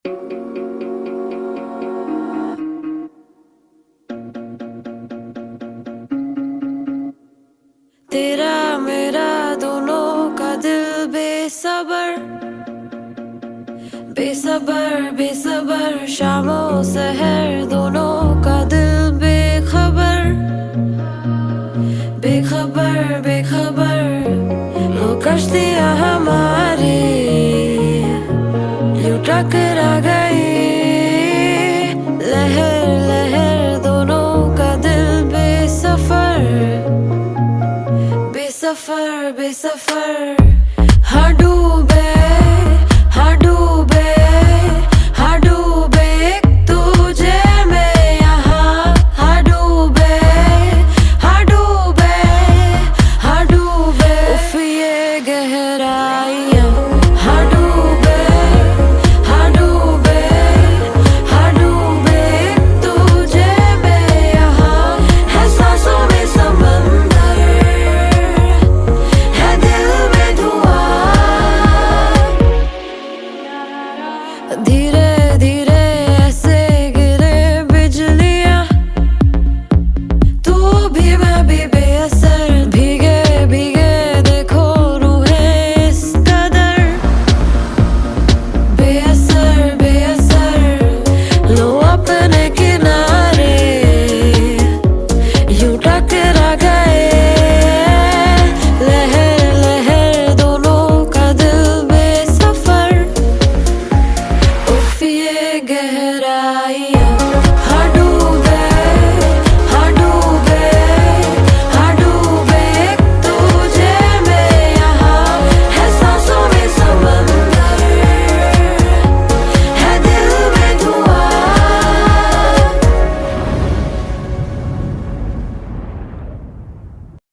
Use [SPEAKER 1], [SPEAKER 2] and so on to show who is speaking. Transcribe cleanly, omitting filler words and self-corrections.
[SPEAKER 1] तेरा मेरा दोनों का दिल बेसबर बेसबर बेसबर, शामों सहर दोनों का दिल बेखबर बेखबर बेखबर। वो कश्तियाँ हमारी यूं टकरा गई, लहर लहर दोनों का दिल बेसफर बेसफर बेसफर। हाँ डूबे हाँ डूबे हाँ डूबे एक तुझे में यहाँ। हाँ डूबे हाँ डूबे हाँ डूबे उफ ये गहराइयाँ। हाँ डूबे हाँ डूबे हाँ डूबे एक तुझे में यहाँ। है सांसों में समंदर, है दिल में धुआं। धीरे धीरे